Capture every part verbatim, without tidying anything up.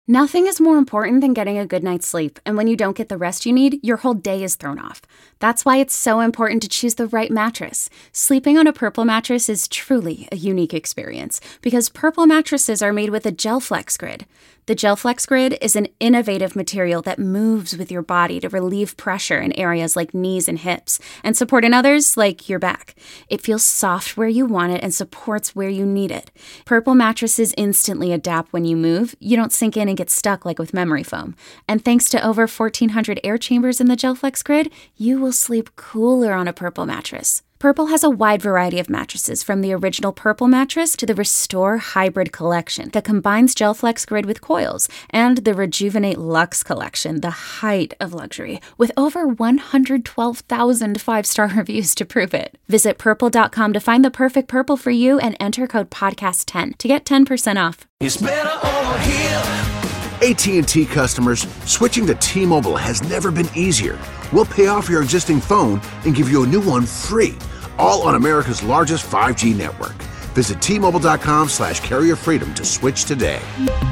Nothing is more important than getting a good night's sleep, and when you don't get the rest you need, your whole day is thrown off. That's why it's so important to choose the right mattress. Sleeping on a Purple mattress is truly a unique experience, because Purple mattresses are made with a GelFlex Grid. The GelFlex Grid is an innovative material that moves with your body to relieve pressure in areas like knees and hips, and support in others like your back. It feels soft where you want it and supports where you need it. Purple mattresses instantly adapt when you move. You don't sink in and get stuck like with memory foam. And thanks to over fourteen hundred air chambers in the GelFlex Grid, you will sleep cooler on a Purple mattress. Purple has a wide variety of mattresses, from the original Purple mattress to the Restore Hybrid collection that combines GelFlex Grid with coils, and the Rejuvenate Luxe collection, the height of luxury, with over one hundred twelve thousand five-star reviews to prove it. Visit purple dot com to find the perfect Purple for you and enter code podcast ten to get ten percent off. It's better over here. A T and T customers, switching to T-Mobile has never been easier. We'll pay off your existing phone and give you a new one free, all on America's largest five G network. Visit T Mobile dot com slash carrier freedom to switch today.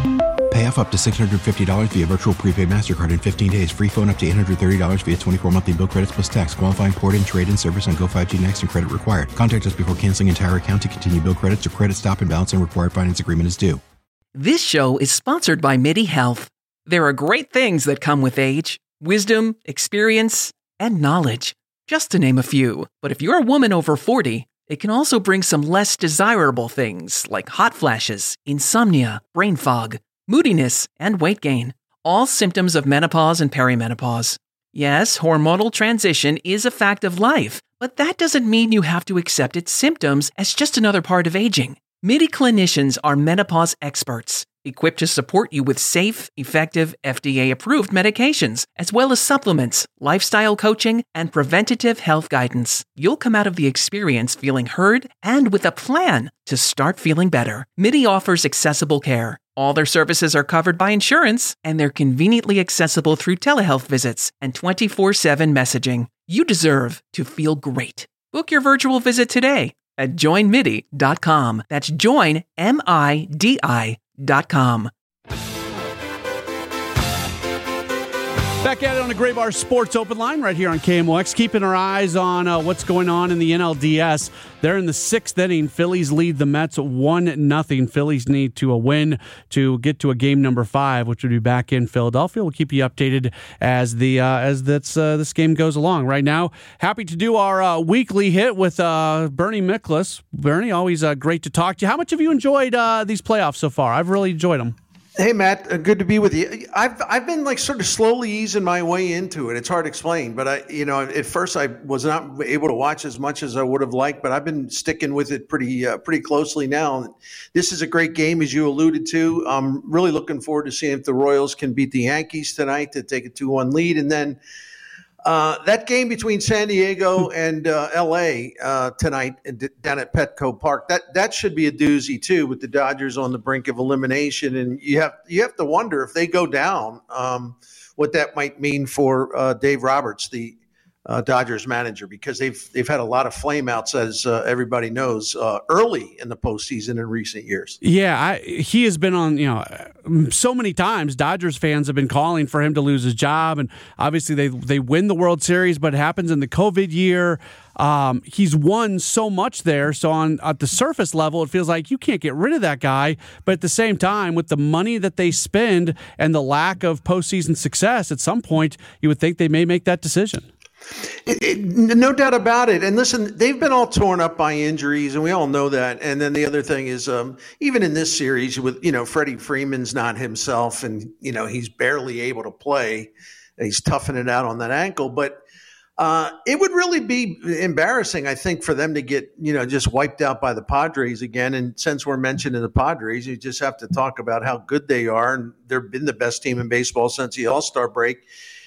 Pay off up to six hundred fifty dollars via virtual prepaid MasterCard in fifteen days. Free phone up to eight hundred thirty dollars via twenty-four monthly bill credits plus tax. Qualifying port and trade-in service on Go five G Next and credit required. Contact us before canceling entire account to continue bill credits or credit stop and balance and required finance agreement is due. This show is sponsored by MIDI Health. There are great things that come with age: wisdom, experience, and knowledge, just to name a few. But if you're a woman over forty, it can also bring some less desirable things like hot flashes, insomnia, brain fog, moodiness, and weight gain. All symptoms of menopause and perimenopause. Yes, hormonal transition is a fact of life, but that doesn't mean you have to accept its symptoms as just another part of aging. MIDI clinicians are menopause experts, equipped to support you with safe, effective, F D A-approved medications, as well as supplements, lifestyle coaching, and preventative health guidance. You'll come out of the experience feeling heard and with a plan to start feeling better. MIDI offers accessible care. All their services are covered by insurance, and they're conveniently accessible through telehealth visits and twenty-four seven messaging. You deserve to feel great. Book your virtual visit today at join midi dot com. That's join, M I D I dot com. Back at it on the Gray Bar Sports Open Line right here on K M O X. Keeping our eyes on uh, what's going on in the N L D S. They're in the sixth inning. Phillies lead the Mets one nothing. Phillies need to a win to get to a game number five, which would be back in Philadelphia. We'll keep you updated as the uh, as this uh, this game goes along. Right now, happy to do our uh, weekly hit with uh, Bernie Miklasz. Bernie, always uh, great to talk to you. How much have you enjoyed uh, these playoffs so far? I've really enjoyed them. Hey, Matt, uh, good to be with you. I've I've been like sort of slowly easing my way into it. It's hard to explain, but I, you know, at first I was not able to watch as much as I would have liked, but I've been sticking with it pretty uh, pretty closely now. This is a great game, as you alluded to. I'm really looking forward to seeing if the Royals can beat the Yankees tonight to take a two one lead, and then uh, that game between San Diego and uh, L A uh, tonight down at Petco Park, that that should be a doozy too, with the Dodgers on the brink of elimination. And you have you have to wonder if they go down, um, what that might mean for uh, Dave Roberts, the uh, Dodgers manager, because they've they've had a lot of flameouts, as uh, everybody knows, uh, early in the postseason in recent years. Yeah, I, he has been on, you know, so many times. Dodgers fans have been calling for him to lose his job, and obviously they they win the World Series, but it happens in the COVID year. Um, he's won so much there, so on at the surface level, it feels like you can't get rid of that guy. But at the same time, with the money that they spend and the lack of postseason success, at some point you would think they may make that decision. It, it, no doubt about it. And listen, they've been all torn up by injuries, and we all know that. And then the other thing is, um, even in this series, with you know Freddie Freeman's not himself, and you know he's barely able to play. He's toughing it out on that ankle, but uh, it would really be embarrassing, I think, for them to get you know just wiped out by the Padres again. And since we're mentioning the Padres, you just have to talk about how good they are, and they've been the best team in baseball since the All-Star break.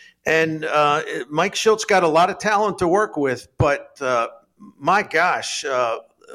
And uh, Mike Schultz got a lot of talent to work with, but uh, my gosh, uh,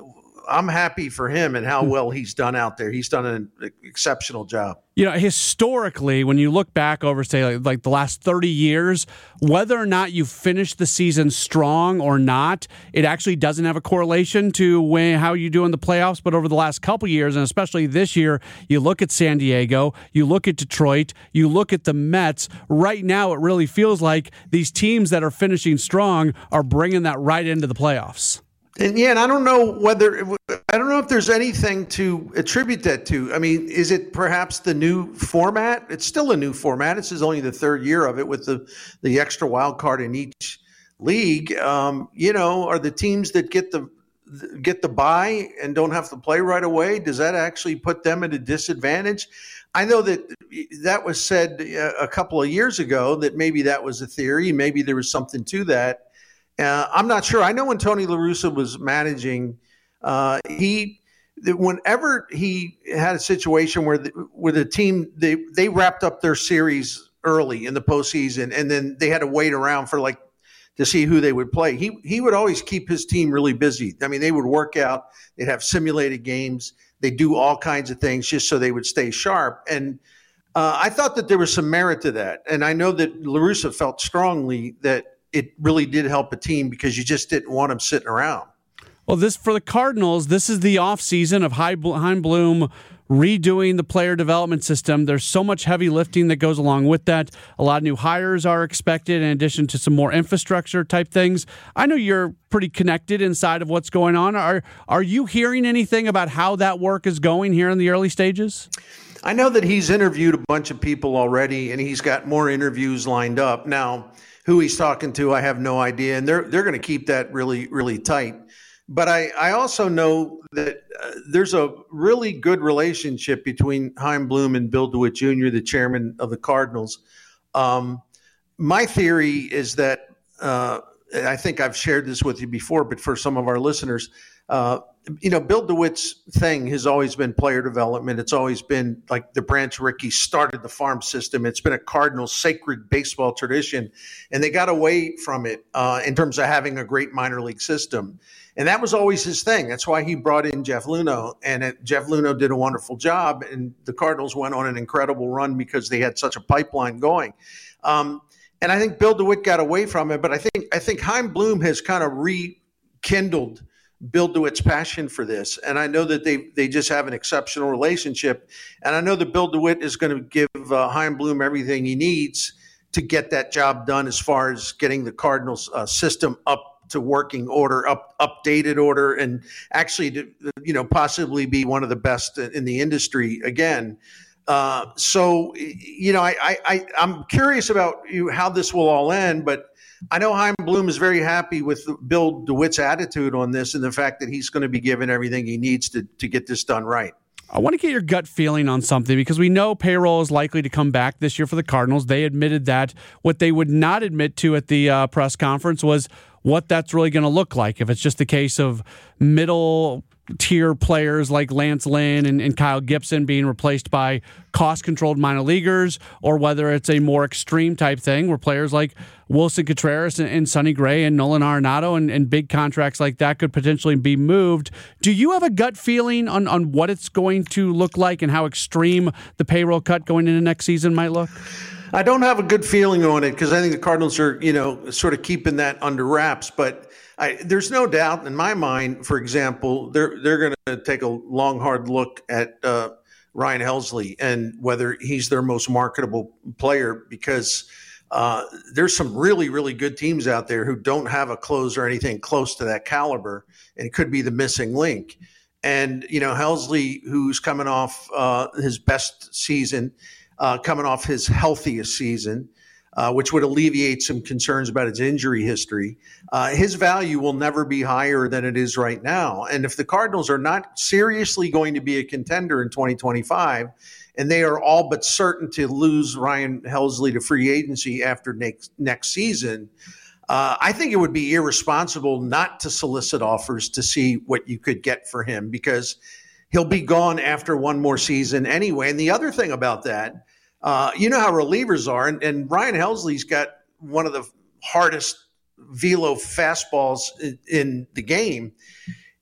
I'm happy for him and how well he's done out there. He's done an exceptional job. You know, historically, when you look back over, say, like, like the last thirty years, whether or not you finish the season strong or not, it actually doesn't have a correlation to when, how you do in the playoffs. But over the last couple years, and especially this year, you look at San Diego, you look at Detroit, you look at the Mets. Right now, it really feels like these teams that are finishing strong are bringing that right into the playoffs. And yeah, and I don't know whether I don't know if there's anything to attribute that to. I mean, is it perhaps the new format? It's still a new format. This is only the third year of it with the, the extra wild card in each league. Um, you know, are the teams that get the get the bye and don't have to play right away, does that actually put them at a disadvantage? I know that that was said a couple of years ago that maybe that was a theory. Maybe there was something to that. Uh, I'm not sure. I know when Tony La Russa was managing, uh, he whenever he had a situation where the, where the team they they wrapped up their series early in the postseason, and then they had to wait around for like to see who they would play. He he would always keep his team really busy. I mean, they would work out. They'd have simulated games. They do all kinds of things just so they would stay sharp. And uh, I thought that there was some merit to that. And I know that La Russa felt strongly that it really did help a team because you just didn't want them sitting around. Well, this for the Cardinals, this is the offseason of Chaim Bloom redoing the player development system. There's so much heavy lifting that goes along with that. A lot of new hires are expected in addition to some more infrastructure type things. I know you're pretty connected inside of what's going on. Are are you hearing anything about how that work is going here in the early stages? I know that he's interviewed a bunch of people already, and he's got more interviews lined up. Now, who he's talking to, I have no idea, and they're they're going to keep that really, really tight. But I, I also know that uh, there's a really good relationship between Chaim Bloom and Bill DeWitt Junior, the chairman of the Cardinals. Um, my theory is that, uh, I think I've shared this with you before, but for some of our listeners, uh, you know, Bill DeWitt's thing has always been player development. It's always been like the Branch Rickey started the farm system. It's been a Cardinals sacred baseball tradition, and they got away from it uh, in terms of having a great minor league system. And that was always his thing. That's why he brought in Jeff Luhnow, and it, Jeff Luhnow did a wonderful job, and the Cardinals went on an incredible run because they had such a pipeline going. Um, and I think Bill DeWitt got away from it, but I think I think Chaim Bloom has kind of rekindled Bill DeWitt's passion for this. And I know that they they just have an exceptional relationship. And I know that Bill DeWitt is going to give uh, Chaim Bloom everything he needs to get that job done as far as getting the Cardinals uh, system up to working order, up updated order, and actually to, you know, possibly be one of the best in the industry again. Uh, so, you know, I, I, I'm curious about you, how this will all end, but I know Chaim Bloom is very happy with Bill DeWitt's attitude on this and the fact that he's going to be given everything he needs to, to get this done right. I want to get your gut feeling on something because we know payroll is likely to come back this year for the Cardinals. They admitted that. What they would not admit to at the uh, press conference was what that's really going to look like. If it's just a case of middle tier players like Lance Lynn and, and Kyle Gibson being replaced by cost-controlled minor leaguers, or whether it's a more extreme type thing where players like Wilson Contreras and, and Sonny Gray and Nolan Arenado and, and big contracts like that could potentially be moved. Do you have a gut feeling on, on what it's going to look like and how extreme the payroll cut going into next season might look? I don't have a good feeling on it because I think the Cardinals are, you know, sort of keeping that under wraps. But I, there's no doubt in my mind, for example, they're they're going to take a long, hard look at uh, Ryan Helsley and whether he's their most marketable player, because uh, there's some really, really good teams out there who don't have a closer or anything close to that caliber, and it could be the missing link. And, you know, Helsley, who's coming off uh, his best season, Uh, coming off his healthiest season, uh, which would alleviate some concerns about his injury history. Uh, his value will never be higher than it is right now. And if the Cardinals are not seriously going to be a contender in twenty twenty-five, and they are all but certain to lose Ryan Helsley to free agency after next, next season, uh, I think it would be irresponsible not to solicit offers to see what you could get for him, because he'll be gone after one more season anyway. And the other thing about that, uh, you know how relievers are, and, and Ryan Helsley's got one of the hardest velo fastballs in, in the game.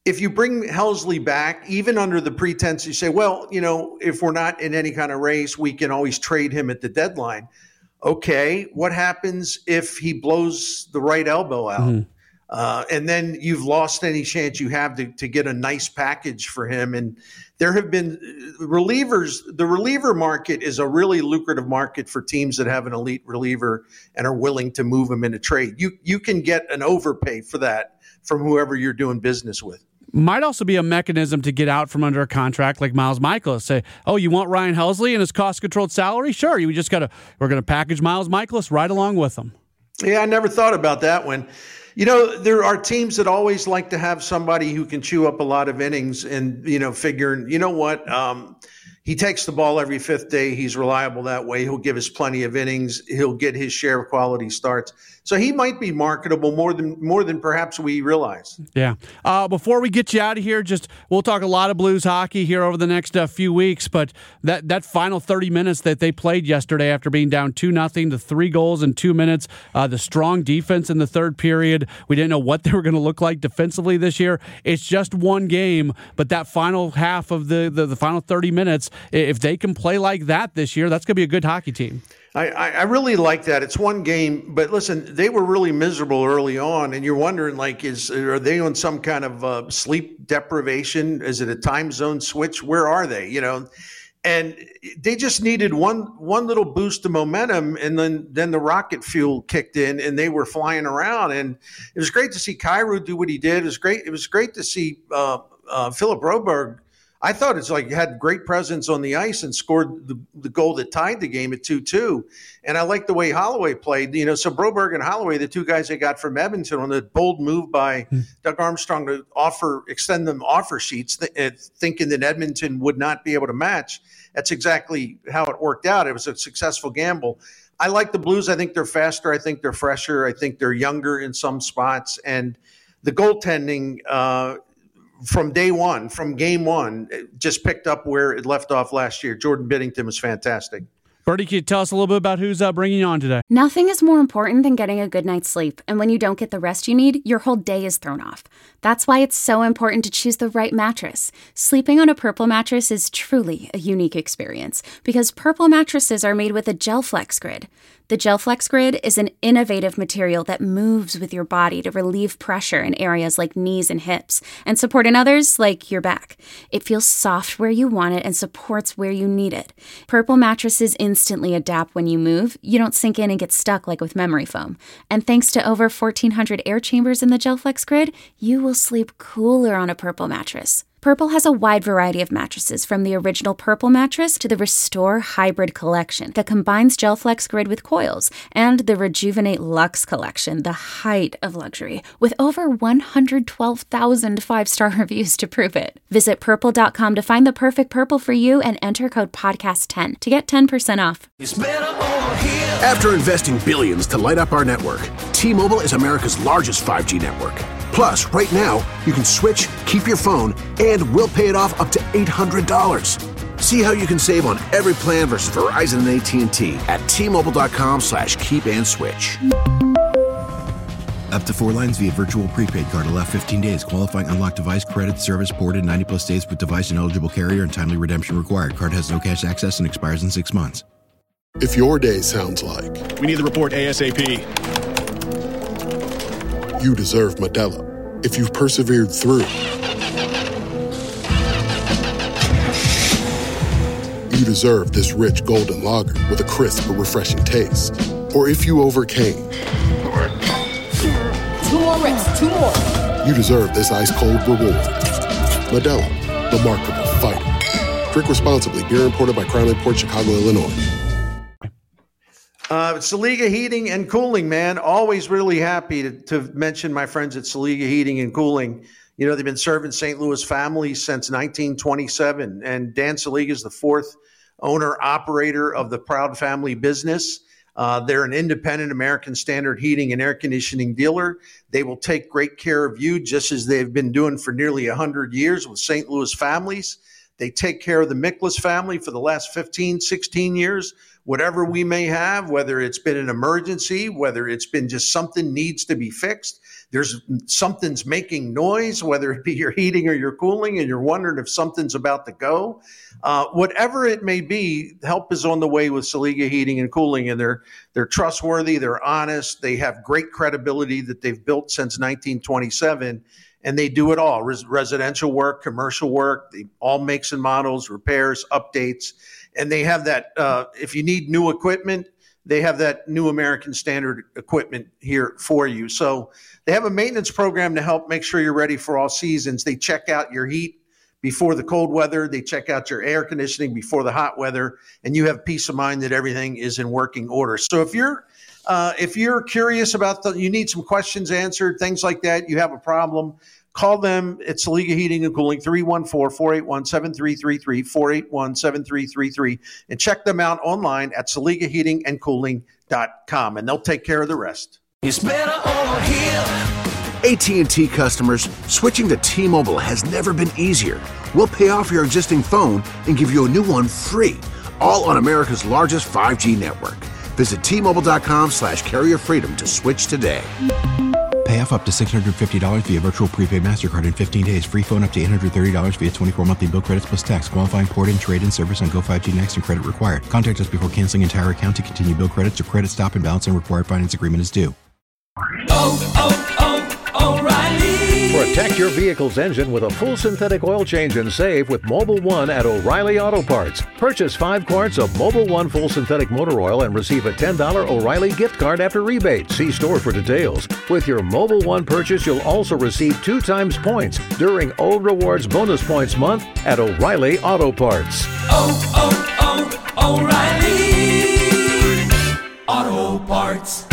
if you bring Helsley back, even under the pretense, you say, well, you know, if we're not in any kind of race, we can always trade him at the deadline. Okay, what happens if he blows the right elbow out? Mm-hmm. Uh, and then you've lost any chance you have to, to get a nice package for him. And there have been relievers. The reliever market is a really lucrative market for teams that have an elite reliever and are willing to move him in a trade. You you can get an overpay for that from whoever you're doing business with. Might also be a mechanism to get out from under a contract like Miles Michaelis. Say, oh, you want Ryan Helsley and his cost-controlled salary? Sure, you just got to. We're going to package Miles Michaelis right along with him. Yeah, I never thought about that one. You know, there are teams that always like to have somebody who can chew up a lot of innings and, you know, figuring, you know what, um, he takes the ball every fifth day. He's reliable that way. He'll give us plenty of innings. He'll get his share of quality starts. So he might be marketable more than more than perhaps we realize. Yeah. Uh, before we get you out of here, just we'll talk a lot of Blues hockey here over the next uh, few weeks. But that that final thirty minutes that they played yesterday after being down two nothing to three goals in two minutes, uh, the strong defense in the third period. We didn't know what they were going to look like defensively this year. It's just one game, but that final half of the the, the final thirty minutes, if they can play like that this year, that's going to be a good hockey team. I, I really like that. It's one game, but listen, they were really miserable early on, and you're wondering, like, is are they on some kind of uh, sleep deprivation? Is it a time zone switch? Where are they? You know, and they just needed one one little boost of momentum, and then then the rocket fuel kicked in, and they were flying around. And it was great to see Kyrou do what he did. It was great. It was great to see uh, uh, Philip Broberg. I thought it's like had great presence on the ice and scored the, the goal that tied the game at two two. And I like the way Holloway played. You know, so Broberg and Holloway, the two guys they got from Edmonton, on the bold move by mm. Doug Armstrong to offer, extend them offer sheets, th- thinking that Edmonton would not be able to match. That's exactly how it worked out. It was a successful gamble. I like the Blues. I think they're faster. I think they're fresher. I think they're younger in some spots. And the goaltending, uh, from day one, from game one, just picked up where it left off last year. Jordan Binnington was fantastic. Bertie, can you tell us a little bit about who's uh, bringing you on today? Nothing is more important than getting a good night's sleep. And when you don't get the rest you need, your whole day is thrown off. That's why it's so important to choose the right mattress. Sleeping on a Purple mattress is truly a unique experience because Purple mattresses are made with a GelFlex Grid. The GelFlex Grid is an innovative material that moves with your body to relieve pressure in areas like knees and hips and support in others like your back. It feels soft where you want it and supports where you need it. Purple mattresses instantly adapt when you move. You don't sink in and get stuck like with memory foam. And thanks to over fourteen hundred air chambers in the GelFlex Grid, you will sleep cooler on a Purple mattress. Purple has a wide variety of mattresses, from the original Purple mattress to the Restore Hybrid collection that combines GelFlex Grid with coils, and the Rejuvenate Luxe collection, the height of luxury, with over one hundred twelve thousand five-star reviews to prove it. Visit purple dot com to find the perfect Purple for you and enter code podcast ten to get ten percent off. After investing billions to light up our network, T-Mobile is America's largest five G network. Plus, right now, you can switch, keep your phone, and we'll pay it off up to eight hundred dollars. See how you can save on every plan versus Verizon and A T and T at T-Mobile.com slash keep and switch. Up to four lines via virtual prepaid card. Allow fifteen days. Qualifying unlocked device credit service ported ninety plus days with device and eligible carrier and timely redemption required. Card has no cash access and expires in six months. If your day sounds like we need the report ASAP, you deserve Modelo. If you've persevered through, you deserve this rich golden lager with a crisp but refreshing taste. Or if you overcame, two more reps, two more. You deserve this ice cold reward. Modelo, the Remarkable Fighter. Drink responsibly. Beer imported by Crown Imports, Chicago, Illinois. Uh, Saliga Heating and Cooling, man. Always really happy to, to mention my friends at Saliga Heating and Cooling. You know, they've been serving Saint Louis families since nineteen twenty-seven. And Dan Saliga is the fourth owner-operator of the proud family business. Uh, they're an independent American Standard heating and air conditioning dealer. They will take great care of you, just as they've been doing for nearly one hundred years with Saint Louis families. They take care of the Miklas family for the last fifteen, sixteen years. Whatever we may have, whether it's been an emergency, whether it's been just something needs to be fixed, there's something's making noise, whether it be your heating or your cooling, and you're wondering if something's about to go, uh, whatever it may be, help is on the way with Saliga Heating and Cooling, and they're they're trustworthy, they're honest, they have great credibility that they've built since nineteen twenty-seven. And they do it all, Res- residential work, commercial work, they, all makes and models, repairs, updates. And they have that, uh, if you need new equipment, they have that new American Standard equipment here for you. So they have a maintenance program to help make sure you're ready for all seasons. They check out your heat before the cold weather. They check out your air conditioning before the hot weather. And you have peace of mind that everything is in working order. So if you're Uh, if you're curious about the, you need some questions answered, things like that, you have a problem, call them at Saliga Heating and Cooling, three one four, four eight one, seven three three three, four eight one, seven three three three, and check them out online at saliga heating and cooling dot com, and they'll take care of the rest. It's better over here. A T and T customers, switching to T-Mobile has never been easier. We'll pay off your existing phone and give you a new one free, all on America's largest five G network. Visit T-Mobile.com slash carrier freedom to switch today. Pay off up to six hundred fifty dollars via virtual prepaid MasterCard in fifteen days. Free phone up to eight hundred thirty dollars via twenty-four monthly bill credits plus tax. Qualifying port-in, trade-in service on Go five G Next and credit required. Contact us before canceling entire account to continue bill credits or credit stop and balance and required finance agreement is due. Oh, oh, oh, O'Reilly. Protect your vehicle's engine with a full synthetic oil change and save with Mobil one at O'Reilly Auto Parts. Purchase five quarts of Mobil one full synthetic motor oil and receive a ten dollars O'Reilly gift card after rebate. See store for details. With your Mobil one purchase, you'll also receive two times points during O Rewards Bonus Points Month at O'Reilly Auto Parts. Oh, oh, oh, O'Reilly Auto Parts.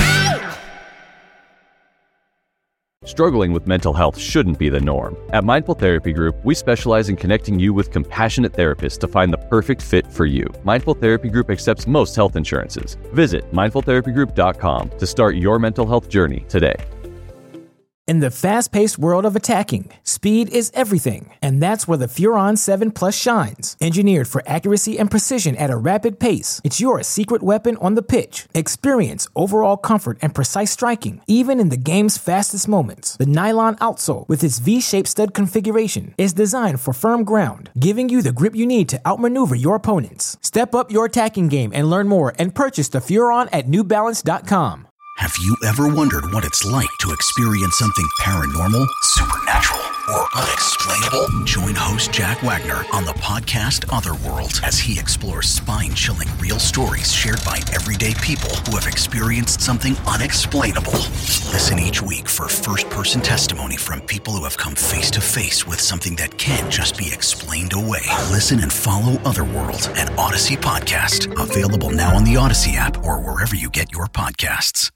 Struggling with mental health shouldn't be the norm. At Mindful Therapy Group, we specialize in connecting you with compassionate therapists to find the perfect fit for you. Mindful Therapy Group accepts most health insurances. Visit mindful therapy group dot com to start your mental health journey today. In the fast-paced world of attacking, speed is everything, and that's where the Furon seven Plus shines. Engineered for accuracy and precision at a rapid pace, it's your secret weapon on the pitch. Experience overall comfort and precise striking, even in the game's fastest moments. The nylon outsole, with its V-shaped stud configuration, is designed for firm ground, giving you the grip you need to outmaneuver your opponents. Step up your attacking game and learn more and purchase the Furon at new balance dot com. Have you ever wondered what it's like to experience something paranormal, supernatural, or unexplainable? Join host Jack Wagner on the podcast Otherworld as he explores spine-chilling real stories shared by everyday people who have experienced something unexplainable. Listen each week for first-person testimony from people who have come face-to-face with something that can't just be explained away. Listen and follow Otherworld, an Odyssey podcast. Available now on the Odyssey app or wherever you get your podcasts.